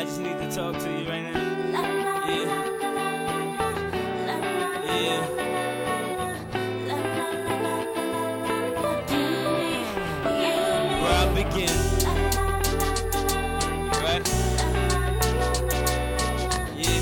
I just need to talk to you right now. Yeah. Yeah. Where I begin. Right? Yeah.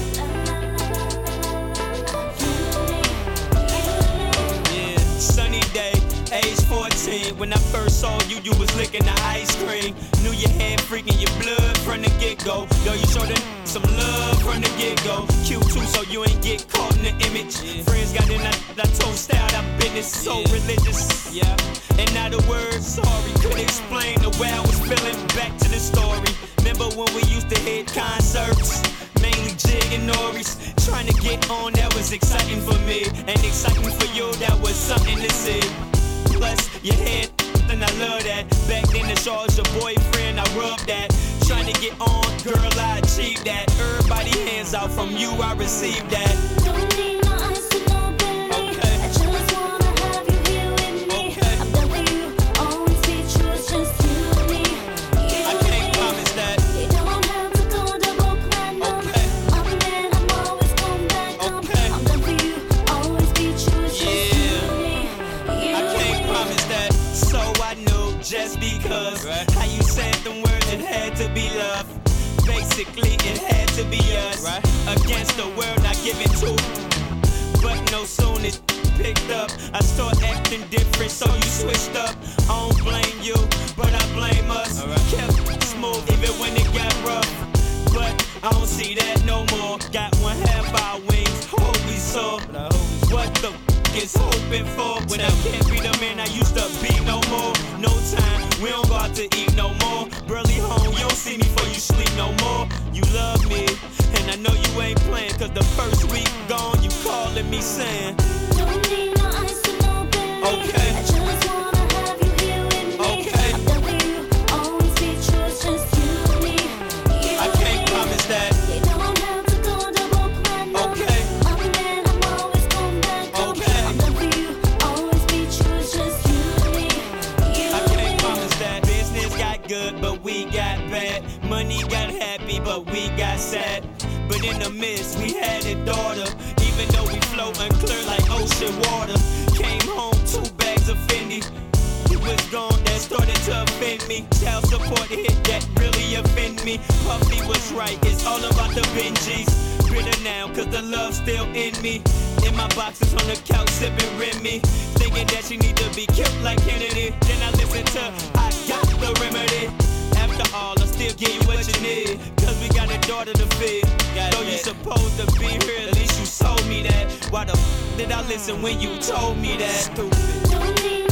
Yeah. Sunny day, age 14. When I first saw you, you was licking the ice cream. Knew you had freaking your blood from the get-go. Yo, you showed some love from the get-go. Cute too, so you ain't get caught in the image. Yeah. Friends got in that told style, that business so religious. Yeah. And now the word sorry could explain the way I was feeling. Back to the story. Remember when we used to hit concerts? Mainly Jig and Norris. Trying to get on, that was exciting for me. And exciting for you, that was something to see. Plus, your head, and I love that. Back then, the show was your boyfriend, I rubbed that. Trying to get on, girl, I achieved that. Everybody hands out from you, I received that. Don't need no ice and no belly. Okay. I just wanna have you here with me. Okay. I'm done for you, always be true, it's just you and me. You I can't promise that. You don't have to go double platinum. Okay. I'm a man, I'm always going back up. Okay. I'm done for you, always be true, it's just you and me. You I can't promise that. So I knew just because how you said them words, it had to be love. Basically, it had to be us against the world, not giving to. But no soon it picked up, I start acting different, so you switched up. I don't blame you, but I blame us. Kept smooth even when it got rough, but I don't see that no more. Got one half our wings, hope we saw. What the is hoping for when I can't be the man I used to be no more. No time, we don't go out to eat no more. Burley home, you don't see me before you sleep no more. You love me, and I know you ain't playing, cause the first week gone, you calling me saying don't need no ice and no belly. Okay. I just wanna have you here with me. Okay. I'm done for you, always be true, it's just you and me. You I can't promise that. You don't have to go double platinum. Okay. I'm a man, I'm always going back up. Okay. I'm done for you, always be true, it's just you and me. You I can't promise that. Business got good, but we got bad. Money got happy, but we got sad. But in the midst, we had a daughter. Even though we floating clear like ocean water. Came home, 2 bags of Fendi. He was gone, that started to offend me. Child support hit that really offend me. Puffy was right, it's all about the Benjis. Bitter now, cause the love's still in me. In my boxes on the couch, sipping Remy. Thinking that she need to be killed like Kennedy. Then I listen to I Got the Remedy. After all, I still give you what you need, cause we got a daughter to feed. Though you supposed to be here, at least you told me that. Why the did I listen when you told me that? Stupid. don't need